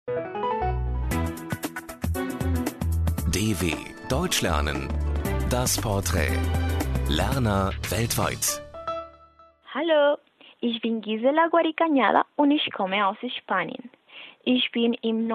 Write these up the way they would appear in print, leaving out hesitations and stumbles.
DW Deutsch lernen. Das Porträt. Lerner weltweit. Hallo, ich bin Gisela Guaricañada und ich komme aus Spanien. Ich bin im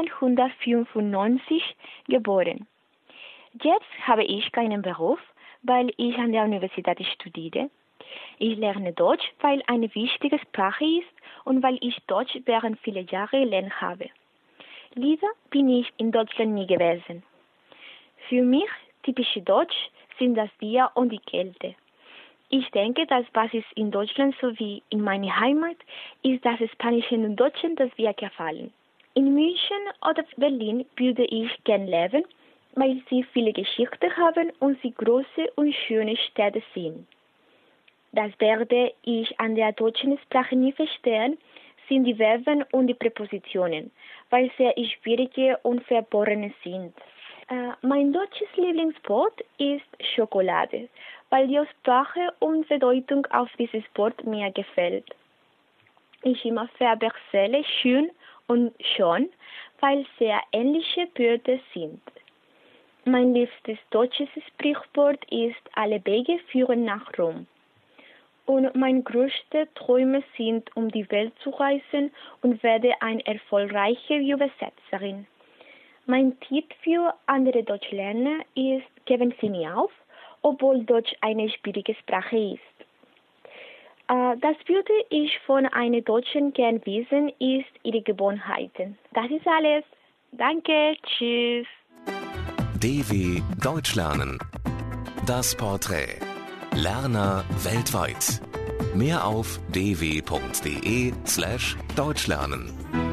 1995 geboren. Jetzt habe ich keinen Beruf, weil ich an der Universität studiere. Ich lerne Deutsch, weil eine wichtige Sprache ist und weil ich Deutsch während vieler Jahre gelernt habe. Leider bin ich in Deutschland nie gewesen. Für mich typische Deutsch sind das Bier und die Kälte. Ich denke, dass was es in Deutschland sowie in meiner Heimat ist, das Spanischen und Deutschen das wir gefallen. In München oder Berlin würde ich gern leben, weil sie viele Geschichten haben und sie große und schöne Städte sind. Das werde ich an der deutschen Sprache nie verstehen, sind die Verben und die Präpositionen, weil sehr schwierige und verborgene sind. Mein deutsches Lieblingswort ist Schokolade, weil die Sprache und Bedeutung auf dieses Wort mir gefällt. Ich immer verwechsle schön und schon, weil sehr ähnliche Wörter sind. Mein liebstes deutsches Sprichwort ist: alle Wege führen nach Rom. Und meine größten Träume sind, um die Welt zu reisen und werde eine erfolgreiche Übersetzerin. Mein Tipp für andere Deutschlerner ist: geben Sie nie auf, obwohl Deutsch eine schwierige Sprache ist. Das würde ich von einer Deutschen gern wissen, ist ihre Gewohnheiten. Das ist alles. Danke, tschüss. DW Deutsch lernen. Das Porträt. Lerner weltweit. Mehr auf dw.de/deutschlernen.